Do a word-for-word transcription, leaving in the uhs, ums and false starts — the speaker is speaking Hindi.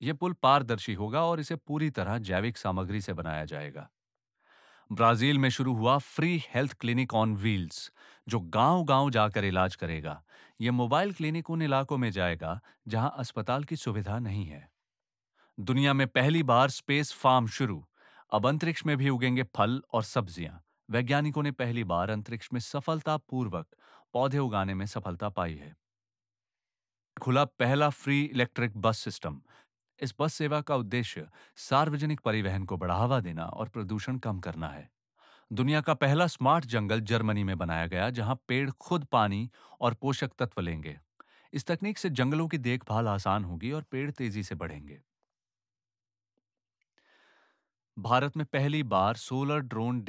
यह पुल पारदर्शी होगा और इसे पूरी तरह जैविक सामग्री से बनाया जाएगा। ब्राजील में शुरू हुआ free health clinic on wheels, जो गांव-गांव जाकर इलाज करेगा। यह मोबाइल क्लिनिक उन इलाकों में जाएगा जहां अस्पताल की सुविधा नहीं है। दुनिया में पहली बार स्पेस फार्म शुरू। अब अंतरिक्ष में भी उगेंगे फल और सब्जियां। वैज्ञानिकों ने पहली बार अंतरिक्ष में सफलतापूर्वक पौधे उगाने में सफलता पाई है। खुला पहला फ्री इलेक्ट्रिक बस सिस्टम। इस बस सेवा का उद्देश्य सार्वजनिक परिवहन को बढ़ावा देना और प्रदूषण कम करना है। दुनिया का पहला स्मार्ट जंगल जर्मनी में बनाया गया, जहां पेड़ खुद पानी और पोषक तत्व लेंगे। इस तकनीक से जंगलों की देखभाल आसान होगी और पेड़ तेजी से बढ़ेंगे। भारत में पहली बार सोलर ड्रोन